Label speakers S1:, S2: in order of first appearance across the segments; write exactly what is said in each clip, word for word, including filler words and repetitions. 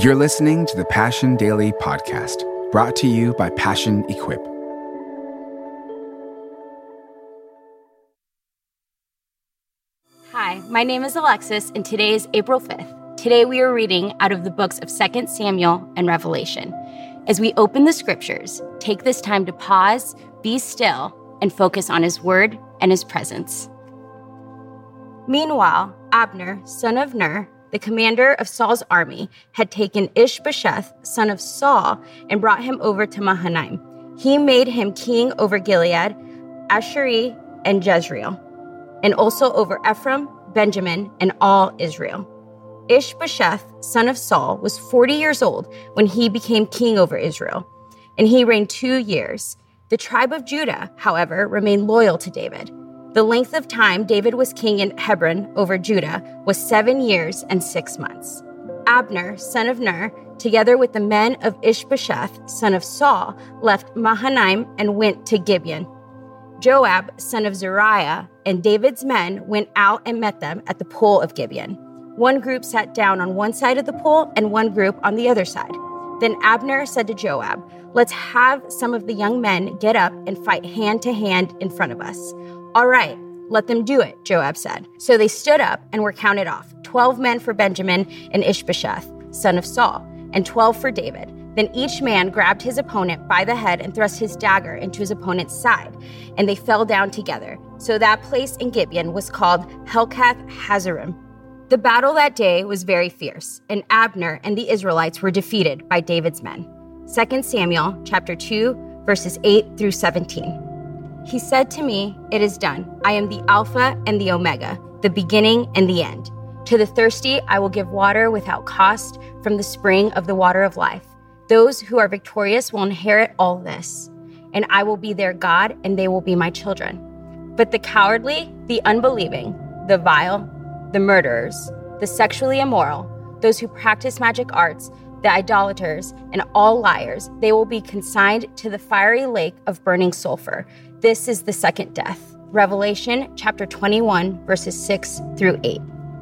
S1: You're listening to the Passion Daily Podcast, brought to you by Passion Equip.
S2: Hi, my name is Alexis, and today is April fifth. Today we are reading out of the books of Second Samuel and Revelation. As we open the scriptures, take this time to pause, be still, and focus on His word and His presence. Meanwhile, Abner, son of Ner, the commander of Saul's army, had taken Ishbosheth, son of Saul, and brought him over to Mahanaim. He made him king over Gilead, Asherie, and Jezreel, and also over Ephraim, Benjamin, and all Israel. Ishbosheth, son of Saul, was forty years old when he became king over Israel, and he reigned two years. The tribe of Judah, however, remained loyal to David. The length of time David was king in Hebron over Judah was seven years and six months. Abner, son of Ner, together with the men of Ishbosheth, son of Saul, left Mahanaim and went to Gibeon. Joab, son of Zeruiah, and David's men went out and met them at the pool of Gibeon. One group sat down on one side of the pool and one group on the other side. Then Abner said to Joab, "Let's have some of the young men get up and fight hand to hand in front of us." "All right, let them do it," Joab said. So they stood up and were counted off, twelve men for Benjamin and Ishbosheth, son of Saul, and twelve for David. Then each man grabbed his opponent by the head and thrust his dagger into his opponent's side, and they fell down together. So that place in Gibeon was called Helkath Hazarim. The battle that day was very fierce, and Abner and the Israelites were defeated by David's men. Second Samuel chapter two, verses eight through seventeen. He said to me, "It is done. I am the Alpha and the Omega, the beginning and the end. To the thirsty I will give water without cost from the spring of the water of life. Those who are victorious will inherit all this, and I will be their God, and they will be my children. But the cowardly, the unbelieving, the vile, the murderers, the sexually immoral, those who practice magic arts, the idolaters, and all liars, they will be consigned to the fiery lake of burning sulfur. This is the second death." Revelation chapter twenty-one, verses six through eight.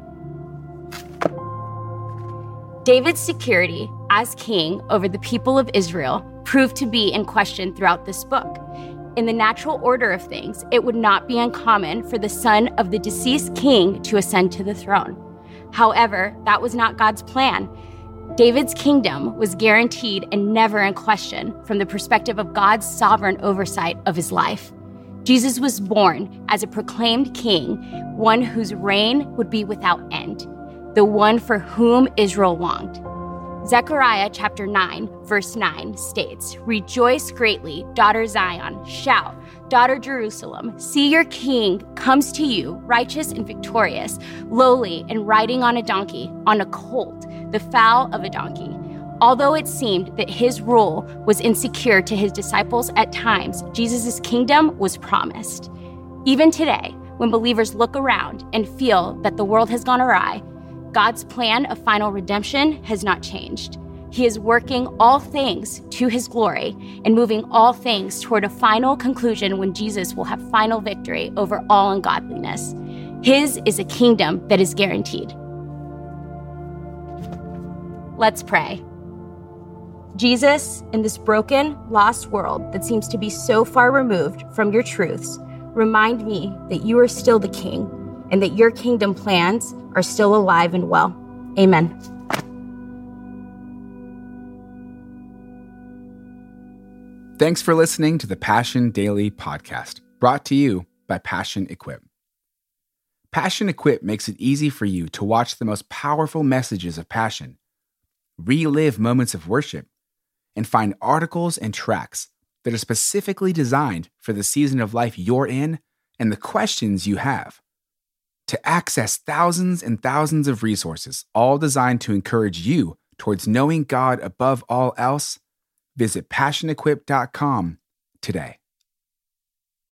S2: David's security as king over the people of Israel proved to be in question throughout this book. In the natural order of things, it would not be uncommon for the son of the deceased king to ascend to the throne. However, that was not God's plan. David's kingdom was guaranteed and never in question from the perspective of God's sovereign oversight of his life. Jesus was born as a proclaimed king, one whose reign would be without end, the one for whom Israel longed. Zechariah chapter nine, verse nine states, "Rejoice greatly, daughter Zion, shout, daughter Jerusalem, see your king comes to you, righteous and victorious, lowly and riding on a donkey, on a colt, the foal of a donkey." Although it seemed that his rule was insecure to his disciples at times, Jesus' kingdom was promised. Even today, when believers look around and feel that the world has gone awry, God's plan of final redemption has not changed. He is working all things to his glory and moving all things toward a final conclusion when Jesus will have final victory over all ungodliness. His is a kingdom that is guaranteed. Let's pray. Jesus, in this broken, lost world that seems to be so far removed from your truths, remind me that you are still the King and that your kingdom plans are still alive and well. Amen.
S1: Thanks for listening to the Passion Daily Podcast, brought to you by Passion Equip. Passion Equip makes it easy for you to watch the most powerful messages of passion, relive moments of worship, and find articles and tracks that are specifically designed for the season of life you're in and the questions you have. To access thousands and thousands of resources, all designed to encourage you towards knowing God above all else, visit passion equip dot com today.